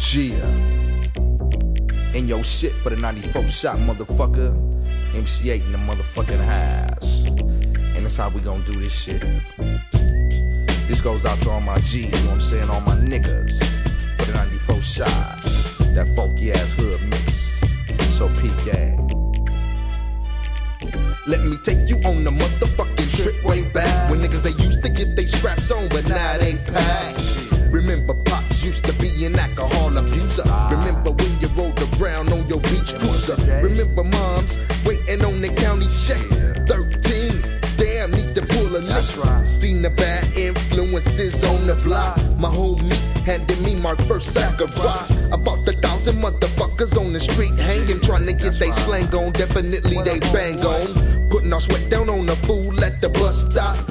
Gia. In your shit for the 94 shot, motherfucker. MC8 in the motherfucking house. And that's how we gonna do this shit. This goes out to all my G's, you know what I'm saying? All my niggas. For the 94 shot. That funky ass hood mix. So peep that. Let me take you on the motherfucking trip way back when niggas they used to get they scraps on, but now they pack. Remember Pops used to be an alcohol abuser. Remember when you rolled around on your beach cruiser. Remember moms waiting on the county check. 13, damn, need to pull a lick. Seen the bad influences on the block. My homie handed me my first sack of rocks. About 1,000 motherfuckers on the street hanging, trying to get they slang on. Definitely they bang on. Putting our sweat down on the fool at the bus stop.